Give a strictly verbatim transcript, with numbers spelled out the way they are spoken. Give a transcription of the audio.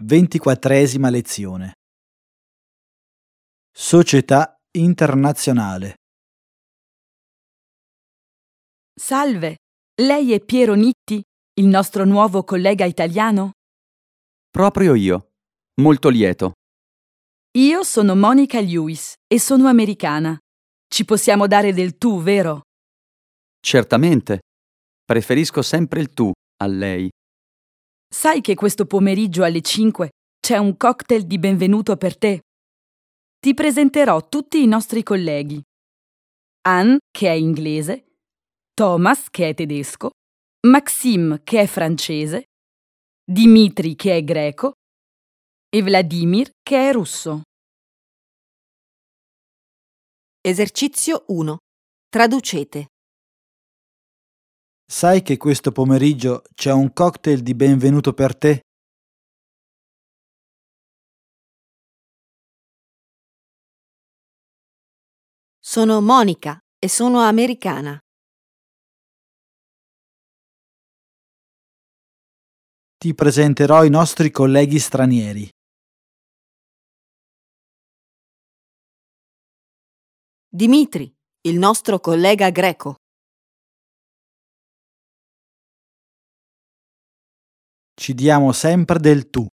Ventiquattresima lezione. Società internazionale. Salve, lei è Piero Nitti, il nostro nuovo collega italiano? Proprio io. Molto lieto. Io sono Monica Lewis e sono americana. Ci possiamo dare del tu, vero? Certamente. Preferisco sempre il tu a lei. Sai che questo pomeriggio alle cinque c'è un cocktail di benvenuto per te? Ti presenterò tutti i nostri colleghi. Anne, che è inglese, Thomas, che è tedesco, Maxime, che è francese, Dimitri, che è greco, e Vladimir, che è russo. Esercizio uno. Traducete. Sai che questo pomeriggio c'è un cocktail di benvenuto per te? Sono Monica e sono americana. Ti presenterò i nostri colleghi stranieri. Dimitri, il nostro collega greco. Ci diamo sempre del tu.